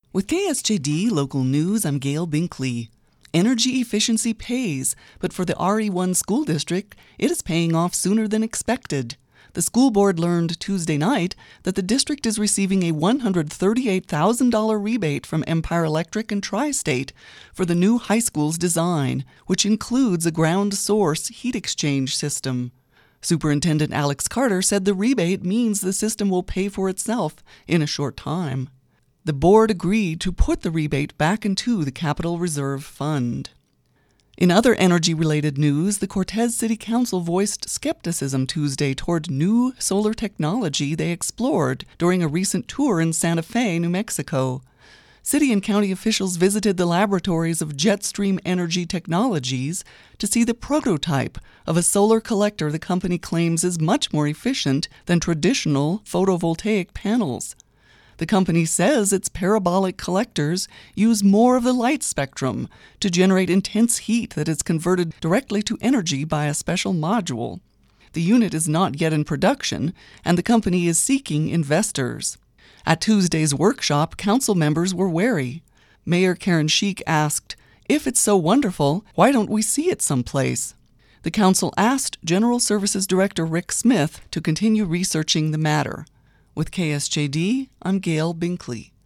With KSJD Local News, I'm Gail Binkley. Energy efficiency pays, but for the RE1 school district, it is paying off sooner than expected. The school board learned Tuesday night that the district is receiving a $138,000 rebate from Empire Electric and Tri-State for the new high school's design, which includes a ground source heat exchange system. Superintendent Alex Carter said the rebate means the system will pay for itself in a short time. The board agreed to put the rebate back into the Capital Reserve Fund. In other energy-related news, the Cortez City Council voiced skepticism Tuesday toward new solar technology they explored during a recent tour in Santa Fe, New Mexico. City and county officials visited the laboratories of Jetstream Energy Technologies to see the prototype of a solar collector the company claims is much more efficient than traditional photovoltaic panels. The company says its parabolic collectors use more of the light spectrum to generate intense heat that is converted directly to energy by a special module. The unit is not yet in production, and the company is seeking investors. At Tuesday's workshop, council members were wary. Mayor Karen Sheik asked, "If it's so wonderful, why don't we see it someplace?" The council asked General Services Director Rick Smith to continue researching the matter. With KSJD, I'm Gail Binkley.